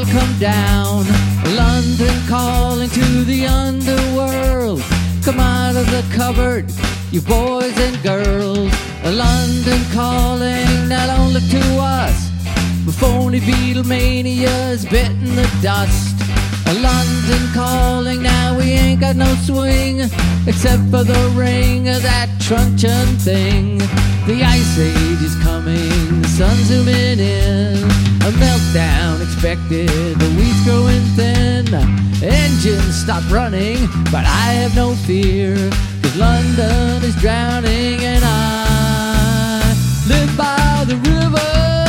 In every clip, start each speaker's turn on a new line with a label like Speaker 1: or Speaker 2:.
Speaker 1: will come down. London calling to the underworld. Come out of the cupboard, you boys and girls. London calling not only to us, but phony Beatlemania's bitten the dust. London calling, now we ain't got no swing, except for the ring of that truncheon thing. The ice age is coming, the sun's zooming in. A meltdown expected, the wheat's growing thin. Engines stop running, but I have no fear, 'cause London is drowning and I live by the river.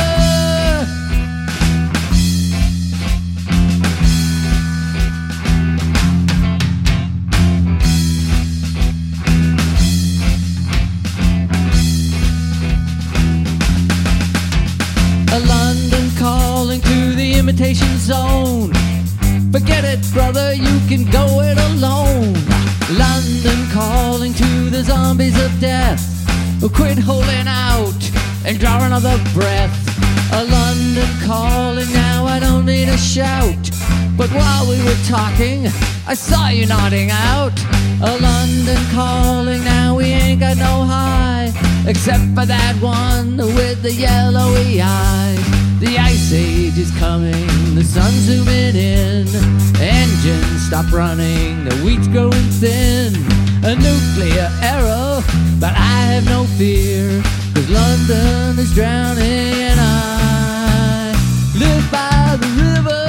Speaker 1: London calling to the imitation zone. Forget it, brother, you can go it alone. London calling to the zombies of death. Quit holding out and draw another breath. London calling, now I don't need a shout, but while we were talking, I saw you nodding out. London calling, now we ain't got no high, except for that one with the yellowy eyes. The ice age is coming, the sun's zooming in. Engines stop running, the wheat's growing thin. A nuclear arrow, but I have no fear, 'cause London is drowning and I live by the river.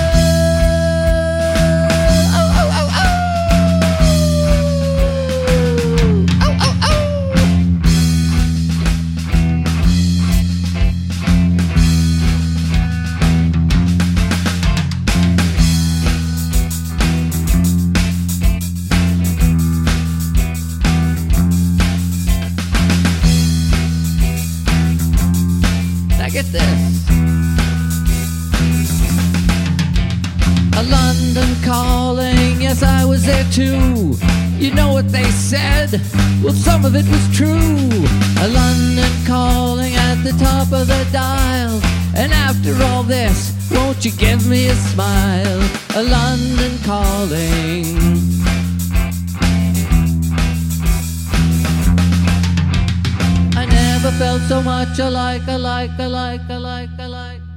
Speaker 1: Get this. London calling, yes, I was there too. You know what they said? Well, some of it was true. London calling at the top of the dial. And after all this, won't you give me a smile? London calling. Never felt so much alike.